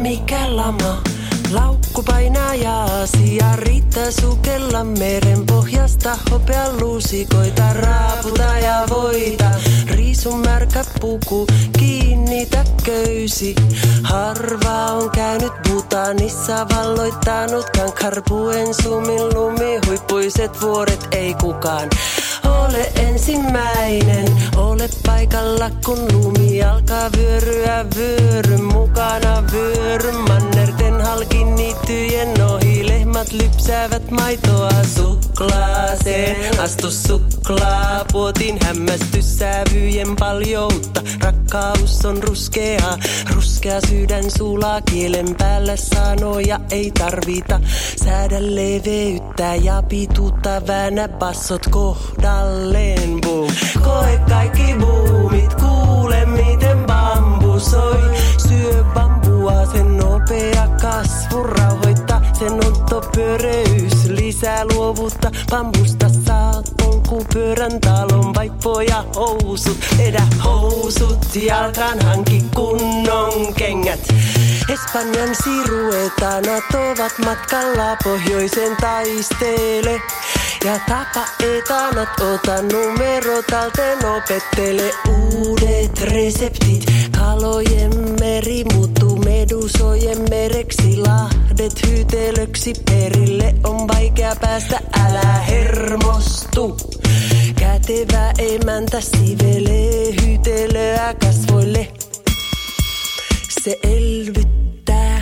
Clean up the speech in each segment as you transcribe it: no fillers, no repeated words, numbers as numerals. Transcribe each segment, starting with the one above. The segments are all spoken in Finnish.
mikä lama. Laukku painaa jaasi ja riittää sukella meren pohjasta. Hopean luusikoita raaputa ja voita. Riisun märkä puku, kiinnitä köysi. Harva on käynyt Bhutanissa, valloittanutkaan Karpuen sumin lumihuippuiset vuoret ei kukaan. Ole ensimmäinen, ole paikalla kun lumi alkaa vyöryä vyöryn mukana vyöryn. Mannerten halki niittyjen ohi, lehmät lypsäävät maitoa suklaaseen. Astu suklaapuotin hämmästys sävyjen paljoutta. Rakkaus on ruskea sydän sulaa kielen päällä sanoja ei tarvita. Säädä leveyttä ja pituutta, väännä bassot kohdalleen boom. Koe kaikki boomit, kuule miten bambu soi. Syö bambua, sen nopea kasvu rauhoittaa. Sen ontopyöreys lisää luovuutta. Bambusta saat polkupyörän talon vaippoja housut. Edä housut jalkaan, hanki kunnon kengät. Espanjan siruetanat ovat matkalla pohjoisen taistele. Ja tapa etanat, ota numero talteen, opettele uudet reseptit. Kalojen meri muuttuu medusojen mereksi, lahdet hyytelöksi. Perille on vaikea päästä, älä hermostu. Kätevä emäntä sivelee hyytelöä kasvoille. Se elvyttää.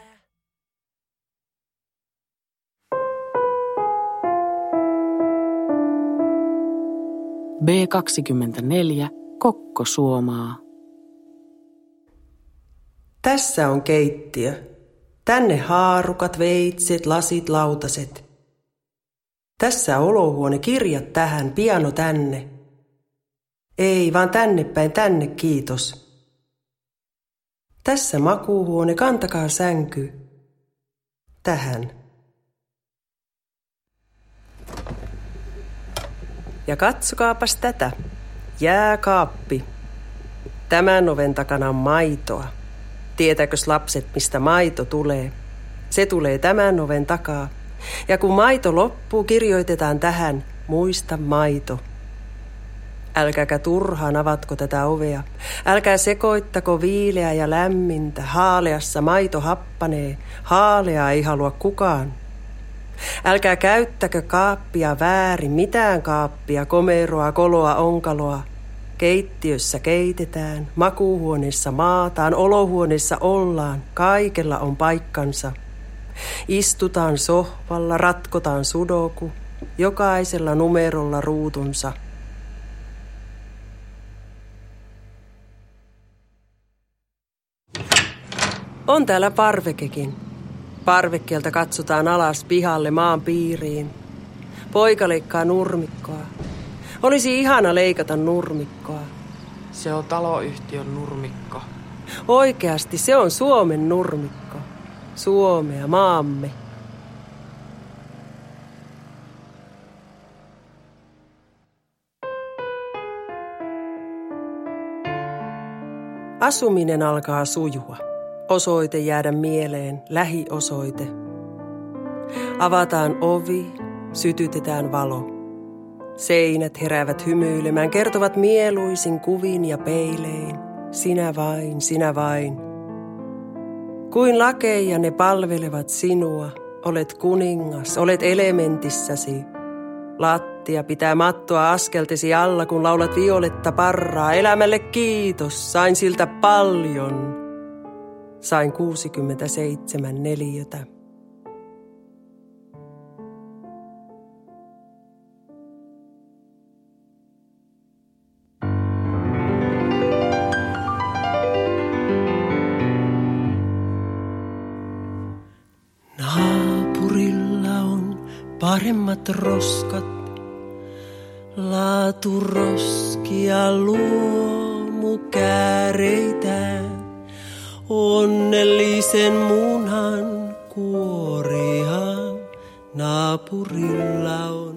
B24 Kokko suomaa. Tässä on keittiö. Tänne haarukat, veitset, lasit, lautaset. Tässä olohuone, kirjat tähän, piano tänne. Ei, vaan tänne päin, tänne, kiitos. Tässä makuuhuone, kantakaa sänky. Tähän. Ja katsokaapas tätä. Jääkaappi. Tämän oven takana on maitoa. Tietääkös lapset, mistä maito tulee? Se tulee tämän oven takaa. Ja kun maito loppuu, kirjoitetaan tähän, muista maito. Älkääkä turhaan avatko tätä ovea. Älkää sekoittako viileää ja lämmintä. Haaleassa maito happanee. Haaleaa ei halua kukaan. Älkää käyttäkö kaappia väärin, mitään kaappia, komeroa, koloa, onkaloa. Keittiössä keitetään, makuuhuoneessa maataan, olohuoneessa ollaan, kaikella on paikkansa. Istutaan sohvalla, ratkotaan sudoku, jokaisella numerolla ruutunsa. On täällä parvekekin. Parvekkeelta katsotaan alas pihalle maan piiriin. Poika leikkaa nurmikkoa. Olisi ihana leikata nurmikkoa. Se on taloyhtiön nurmikko. Oikeasti se on Suomen nurmikko. Suomea, maamme. Asuminen alkaa sujua. Osoite jäädä mieleen, lähiosoite. Avataan ovi, sytytetään valo. Seinät heräävät hymyilemään, kertovat mieluisin kuvin ja peilein. Sinä vain, sinä vain. Kuin lakeja ne palvelevat sinua, olet kuningas, olet elementissäsi. Lattia pitää mattoa askeltesi alla, kun laulat Violetta Parraa. Elämälle kiitos, sain siltä paljon. Sain 67 neliötä. Naapurilla on paremmat roskat, laaturoskia luomukääreitä. Onnellisen munan kuoria naapurilla on.